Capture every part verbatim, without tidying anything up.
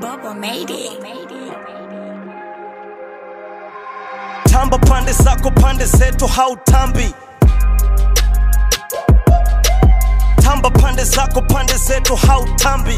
Bubba made it. Tamba pande zako pande zetu hautambi. Tamba pande zako pande zetu hautambi.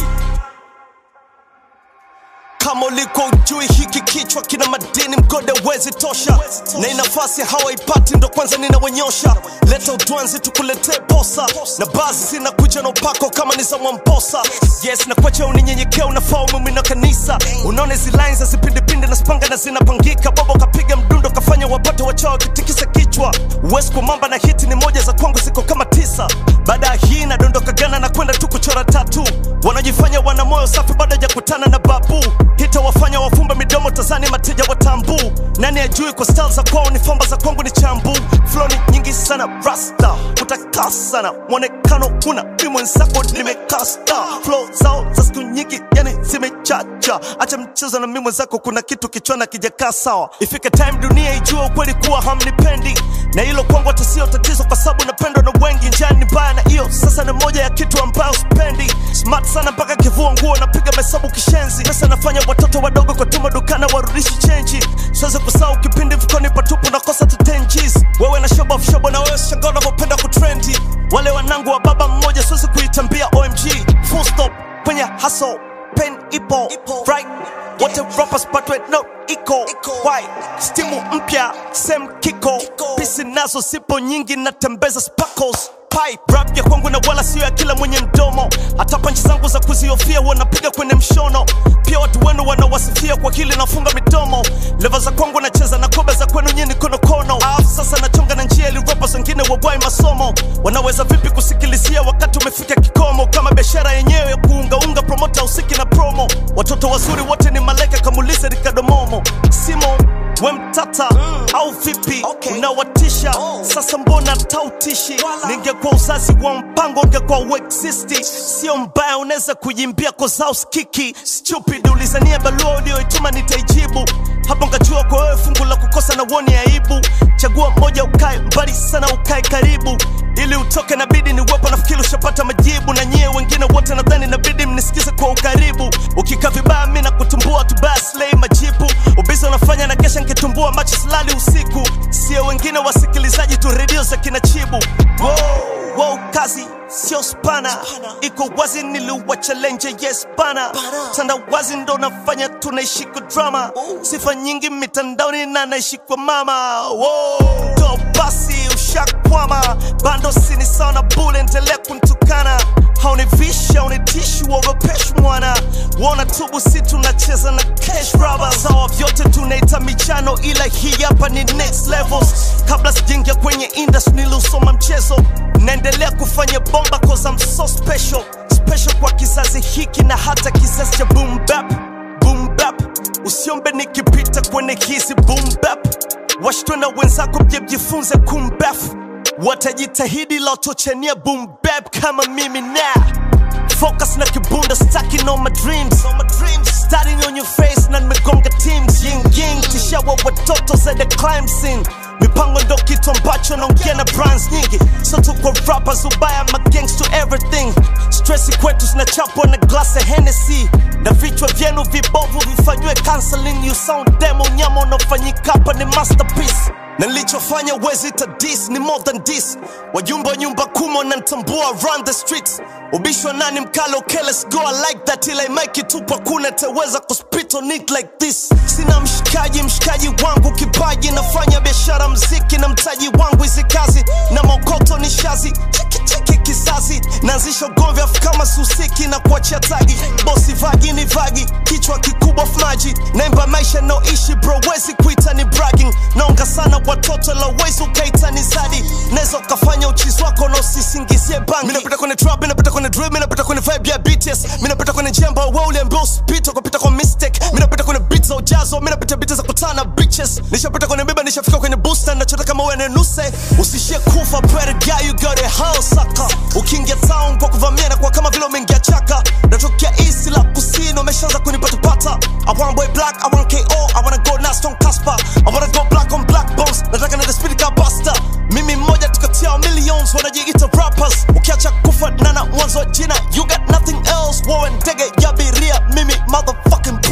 Kama uliko ujui hiki kichwa kina madini mgode wezi tosha. Na inafasi hawaipati ndo kwanza ninawanyosha. Leta udwanzi tukulete posa. Na bazi zina kuja na upako kama ni za mwamposa. Yes na kwacha uninyenyekea unafaa umumina kanisa. Unaone zi lines za zipindi pindi na spanga na zinapangika. Bobo kapiga mdundo kafanya wapate wachawa kitikisa kichwa. Uwezi kumamba na hiti ni moja za kwangu ziko kama tisa. Baada hii na dondoka gana na kwenda tu kuchora tatu. Wanajifanya wana moyo safi baada ya kutana na babu. Hita wafanya wafumba midomo tazani mateja watambu. Nani ajui kwa style za kwao ni famba za kwangu ni chambu. Flow ni nyingi sana rasta utakaa sana. Mwonekano una mimo nsako nimekasta. Flow zao za siku nyingi yani zimechacha. Acha mchezo na mimo zako kuna kitu kichwana kijakaa sawa. Ifike time dunia ijue ukweli kuwa hamnipendi. Na hilo kwangu hata sio tatizo kwa sababu napendwa na wengi. Njani mbaya na iyo sasa ni moja ya kitu ambayo spendi. Smart sana mpaka kivua nguo napiga mesabu kishenzi. Pesa nafanya watoto wadogo kwa tuma dukana warudishi chenji. Siweze kusahau kipindi mfukoni patupu na kosa tu ten G's. Wewe na shobo of shobo na wewe shangao unavyopenda kutrendi. Wale wanangu wa baba mmoja siwezi kuitambia O M G. Full stop kwenye hustle pen ipo right. Wote rappers but wait no iko why stimu mpya same kiko. Pisi nazo sipo nyingi na tembeza sparkles. Pipe rap ya kwangu na wala sio ya kila mwenye mdomo. Hata panchi zangu za kuziofia wanapiga kwenye mshono. Pia watu wenu wanawasifia kwa kile nafunga midomo. Leva za kwangu nacheza na kobe za kwenu nyini kono kono. Alafu sasa nachonga na njia ili rappers wengine wabwai masomo. Wanaweza vipi kusikilizia wakati umefika kikomo. Kama biashara yenyewe ya kuunga unga promoter usiki na promo. Watoto wazuri wote ni malaika kamulize Ricardo Momo. Simo we mtata mm. au vipi okay. Unawatisha oh. Sasa mbona tautishi ningekuwa uzazi wa mpango ungekuwa uexisti. Sio mbaya unaweza kujimbia koza uskiki. Stupid ulizania balua ulioituma nitaijibu. Hapo ngajua kwa wewe fungu la kukosa na woni aibu. Chagua moja ukae mbali sana ukae karibu. Ili utoke na bidi ni wepo nafikiri ushapata majibu. Na nyie wengine wote nadhani na bidi mnisikize kwa ukaribu. Ukika vibaya mina kutumbua tu baya slay majibu. Ubizi unafanya na kesha nkitumbua macho silali usiku. Sio wengine wasikilizaji tu radio za kinachibu. Wow, wow kazi sio spana. Iko wazi niliwa challenge yes bana. Tanda wazi ndo nafanya tunaishi kwa drama. Sifa nyingi mitandaoni na naishi kwa mama. Wow, do basi ushakwama. Bando sini sana bule endelea kuntukana. Haunivisha haunitishu uogopeshu mwana. Wana tubu si tunacheza na cash robbers. Sawa vyote tunaita michano ila hii hapa ni next levels. Kabla sijingia kwenye industry nilusoma mchezo. Naendelea kufanya bomba cause I'm so special. Special kwa kizazi hiki na hata kizazi cha boom bap. Boom bap usiombe nikipita kwenye hizi boom bap. Washtwe na wenzako mje mjifunze kumbaf. Watajitahidi la utochania boom bap kama mimi na focus na kibunda stacking on my dreams. On my dreams starting on your face na nimegonga teams. Ying ying tishawa watoto za the climb scene. Mipango ndo kitu ambacho naongea na brands nyingi. So tuko rappers ubaya ma gangs to everything. Stressi kwetu zinachapwa na glass ya Hennessy. Na vichwa vyenu vibovu vifanywe counseling. You sound demo nyama unafanyika hapa ni masterpiece. Na nilichofanya wezi ita this ni more than this. Wajumba nyumba kumo na ntambua around the streets. Ubishwa nani mkalo okay let's go I like that till I make it up. Hakuna teweza kuspit on it like this. Sina mshikaji mshikaji wangu kipaji. Nafanya biashara mziki na mtaji wangu hizi kazi. Na mokoto ni shazi chiki chiki kizazi. Naanzisha ugomvi afu kama susiki na kuachia tagi. Bosi vagi ni vagi kichwa kikubwa maji. Naimba maisha no ishi bro wezi kuita ni bragging. Naonga sana watoto la wezi ukaita ni zadi. Nezo kafanya uchizi wako na usisingizie bangi. Mina pita kwenye trap, mina pita kwenye drill, mina pita kwenye vibe ya B T S. Mina pita kwenye jamba wa ule ambao usipita kwa pita kwa mistake. Mina pita kwenye beats za ujazo, mina pita beats za kutana bitches. Nisha pita kwenye biba, nisha fika kwenye booster. Nachota kama wewe nuse, usishie kufa better guy you got a house sucker. Ukiingia town kwa kuvamia na kwa kama vile umeingia chaka. Natokea east la kusini, umeshaanza kunipata pata. I want boy black, I want K O, I wanna go Nasty on Casper. I wanna go black on black bones. Nataka na the spirit ka buster. Mimi mmoja tukatia millions wanajiita rappers. Ukiacha kufa nana mwanzo jina you got nothing else. Warren Dege ya biria mimi motherfucking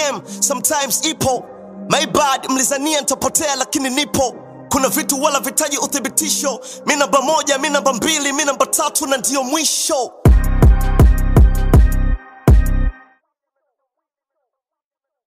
game sometimes ipo. My bad, mlizania nitapotea lakini nipo. Kuna vitu wala vitaji uthibitisho. Mi namba moja, mi namba mbili, mi namba tatu na ndio mwisho.